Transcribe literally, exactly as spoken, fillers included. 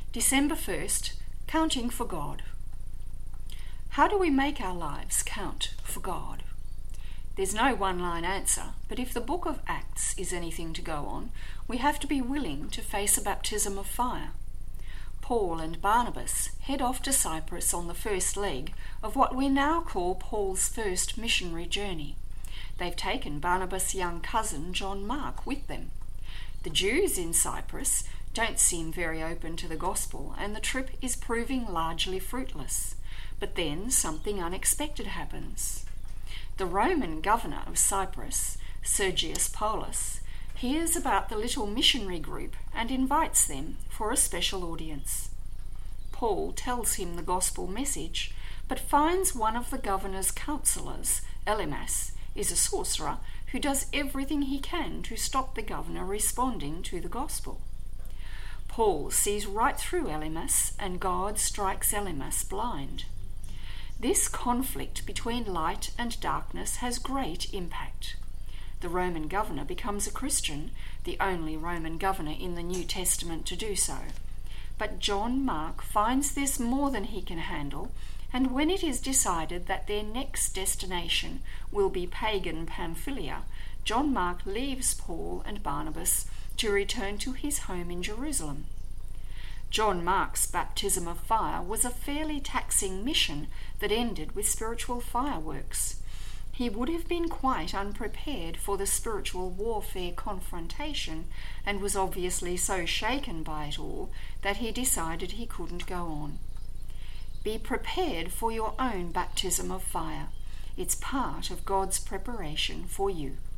December first, Counting for God. How do we make our lives count for God? There's no one-line answer, but if the book of Acts is anything to go on, we have to be willing to face a baptism of fire. Paul and Barnabas head off to Cyprus on the first leg of what we now call Paul's first missionary journey. They've taken Barnabas' young cousin John Mark with them. The Jews in Cyprus don't seem very open to the gospel, and the trip is proving largely fruitless. But then something unexpected happens. The Roman governor of Cyprus, Sergius Paulus, hears about the little missionary group and invites them for a special audience. Paul tells him the gospel message, but finds one of the governor's counsellors, Elymas, is a sorcerer who does everything he can to stop the governor responding to the gospel. Paul sees right through Elymas, and God strikes Elymas blind. This conflict between light and darkness has great impact. The Roman governor becomes a Christian, the only Roman governor in the New Testament to do so. But John Mark finds this more than he can handle, and when it is decided that their next destination will be pagan Pamphylia, John Mark leaves Paul and Barnabas to return to his home in Jerusalem. John Mark's baptism of fire was a fairly taxing mission that ended with spiritual fireworks. He would have been quite unprepared for the spiritual warfare confrontation, and was obviously so shaken by it all that he decided he couldn't go on. Be prepared for your own baptism of fire. It's part of God's preparation for you.